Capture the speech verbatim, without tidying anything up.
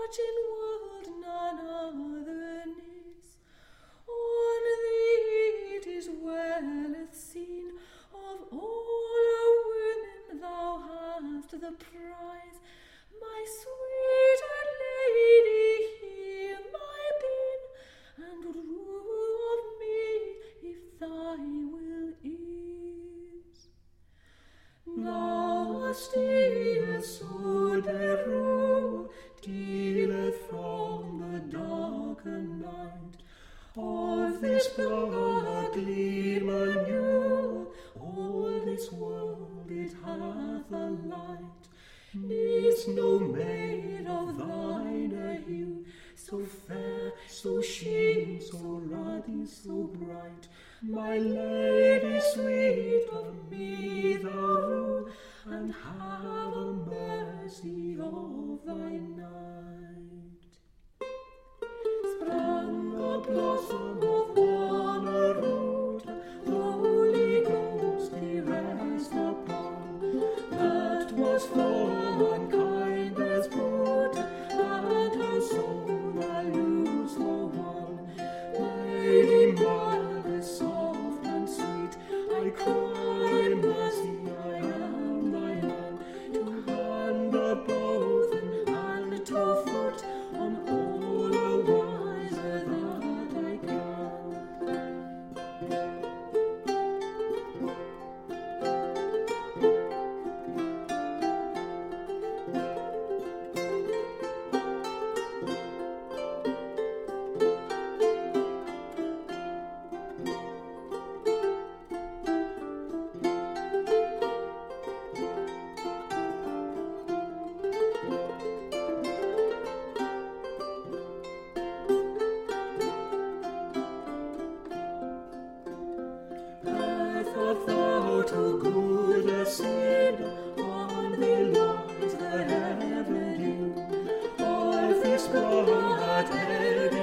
such in world none other is. On thee it is welleth seen, of all women thou hast the prize. My sweet lady, hear my bin, and rue of me if thy will is. Thou stealest so the rule, dealeth from the darkened night. Of this blood gleam anew, all this world it hath a light. Needs no maid of thine a hue, so fair, so sheen, so ruddy, so bright. My lady sweet, of me thou rule, and have a mercy of thy night. Sprang a blossom of one a root, the Holy Ghost he rest upon, that was for mankind as brute, and her soul a loose for one. Lady mild, soft and sweet, I cry mercy, I am thy man, to hand a both and hand to foot, on all the wiser that I can. Hath thou to good a sin, on thee lies the heaven dew, of this blood that head